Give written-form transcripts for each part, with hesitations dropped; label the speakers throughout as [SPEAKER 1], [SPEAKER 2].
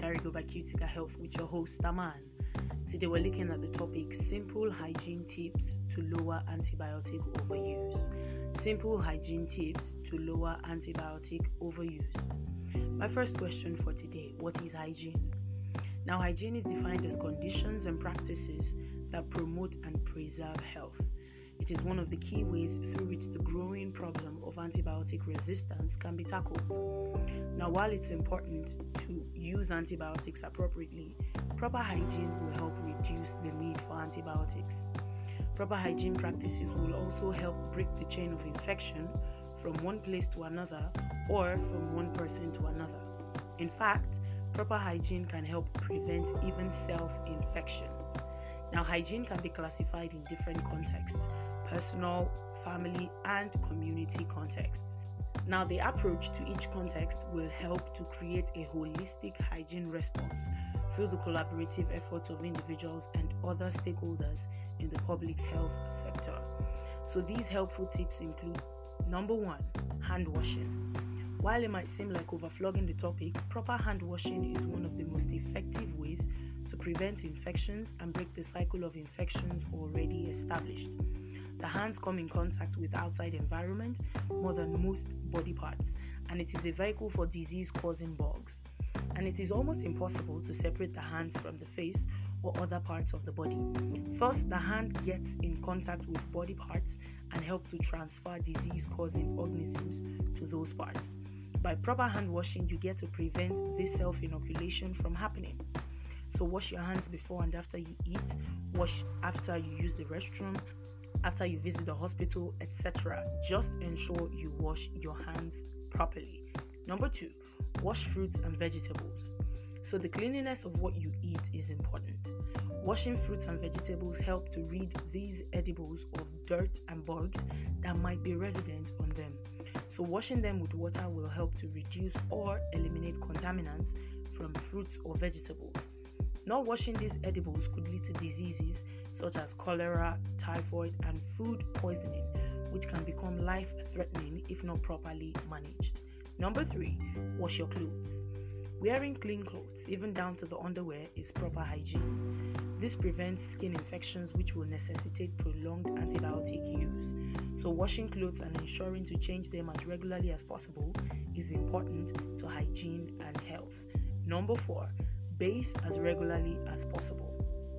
[SPEAKER 1] Carigo by Cutica Health with your host, Aman. Today we're looking at the topic Simple Hygiene Tips to Lower Antibiotic Overuse. Simple hygiene tips to lower antibiotic overuse. My first question for today, what is hygiene? Now, hygiene is defined as conditions and practices that promote and preserve health. It is one of the key ways through which the growing problem of antibiotic resistance can be tackled. Now, while it's important to use antibiotics appropriately, proper hygiene will help reduce the need for antibiotics. Proper hygiene practices will also help break the chain of infection from one place to another or from one person to another. In fact, proper hygiene can help prevent even self-infection. Now, hygiene can be classified in different contexts: personal, family, and community contexts. Now, the approach to each context will help to create a holistic hygiene response through the collaborative efforts of individuals and other stakeholders in the public health sector. So these helpful tips include: number 1, hand washing. While it might seem like overflogging the topic, proper hand washing is one of the most effective ways to prevent infections and break the cycle of infections already established. The hands come in contact with outside environment more than most body parts, and it is a vehicle for disease-causing bugs. And it is almost impossible to separate the hands from the face or other parts of the body. Thus, the hand gets in contact with body parts and helps to transfer disease-causing organisms to those parts. By proper hand washing, you get to prevent this self-inoculation from happening. So wash your hands before and after you eat, wash after you use the restroom, after you visit the hospital, etc. Just ensure you wash your hands properly. Number 2, wash fruits and vegetables. So the cleanliness of what you eat is important. Washing fruits and vegetables help to rid these edibles of dirt and bugs that might be resident on them. So washing them with water will help to reduce or eliminate contaminants from fruits or vegetables. Not washing these edibles could lead to diseases such as cholera, typhoid, and food poisoning, which can become life-threatening if not properly managed. Number 3, wash your clothes. Wearing clean clothes, even down to the underwear, is proper hygiene. This prevents skin infections which will necessitate prolonged antibiotic use. So washing clothes and ensuring to change them as regularly as possible is important to hygiene and health. Number 4, bathe as regularly as possible.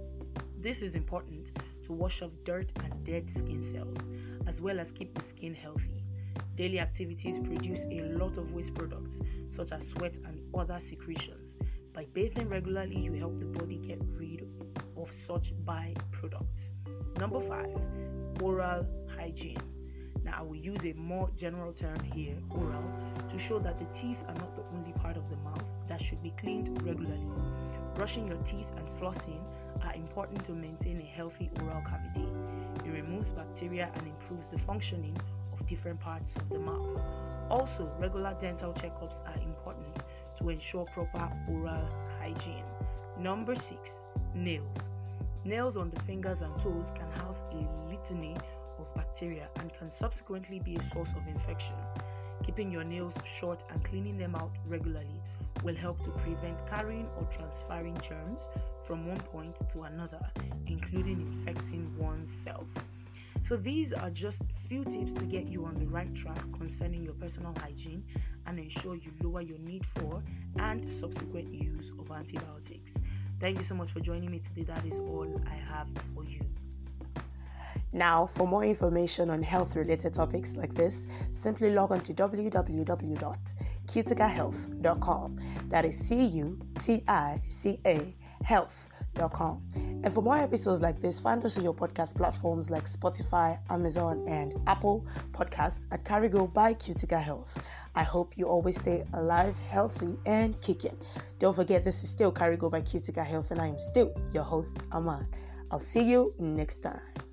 [SPEAKER 1] This is important to wash off dirt and dead skin cells, as well as keep the skin healthy. Daily activities produce a lot of waste products, such as sweat and other secretions. By bathing regularly, you help the body get rid of such byproducts. Number 5, oral hygiene. Now, I will use a more general term here, oral, to show that the teeth are not the only part of the mouth that should be cleaned regularly. Brushing your teeth and flossing are important to maintain a healthy oral cavity. It removes bacteria and improves the functioning of different parts of the mouth. Also, regular dental checkups are important to ensure proper oral hygiene. Number 6, nails. Nails on the fingers and toes can house a litany of bacteria and can subsequently be a source of infection. Keeping your nails short and cleaning them out regularly will help to prevent carrying or transferring germs from one point to another, including infecting oneself. So these are just few tips to get you on the right track concerning your personal hygiene and ensure you lower your need for and subsequent use of antibiotics. Thank you so much for joining me today. That is all I have for you.
[SPEAKER 2] Now, for more information on health-related topics like this, simply log on to www.cuticahealth.com. That is CUTICA health.com. And for more episodes like this, find us on your podcast platforms like Spotify, Amazon, and Apple Podcasts at Carigo by Cutica Health. I hope you always stay alive, healthy, and kicking. Don't forget, this is still Carigo by Cutica Health, and I am still your host, Aman. I'll see you next time.